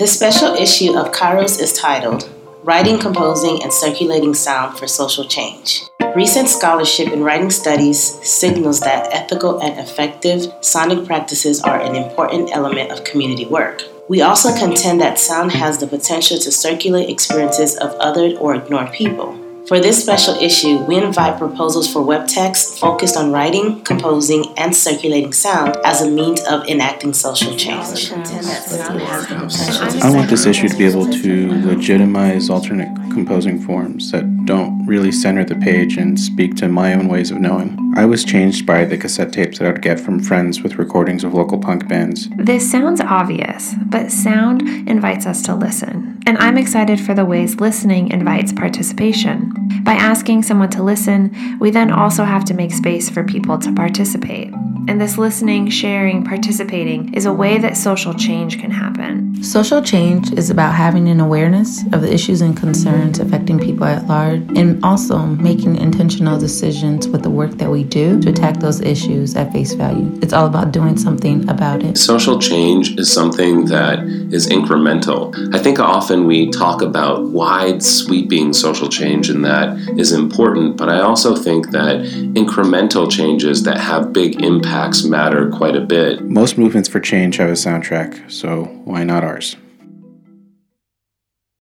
This special issue of Kairos is titled Writing, Composing, and Circulating Sound for Social Change. Recent scholarship in writing studies signals that ethical and effective sonic practices are an important element of community work. We also contend that sound has the potential to circulate experiences of othered or ignored people. For this special issue, we invite proposals for web text focused on writing, composing, and circulating sound as a means of enacting social change. I want this issue to be able to legitimize alternate composing forms that don't really center the page and speak to my own ways of knowing. I was changed by the cassette tapes that I would get from friends with recordings of local punk bands. This sounds obvious, but sound invites us to listen. And I'm excited for the ways listening invites participation. By asking someone to listen, we then also have to make space for people to participate. And this listening, sharing, participating is a way that social change can happen. Social change is about having an awareness of the issues and concerns affecting people at large, and also making intentional decisions with the work that we do to attack those issues at face value. It's all about doing something about it. Social change is something that is incremental. I think often we talk about wide sweeping social change, and that is important, but I also think that incremental changes that have big impacts matter quite a bit. Most movements for change have a soundtrack, so why not ours?